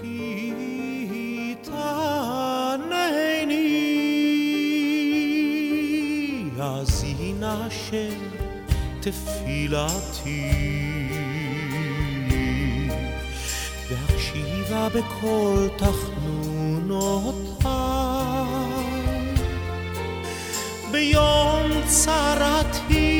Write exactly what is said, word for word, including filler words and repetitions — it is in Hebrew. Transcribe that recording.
כי תענני, האזינה של תפילתי, והקשיבה בכל תחנונותיי. ביום צרתי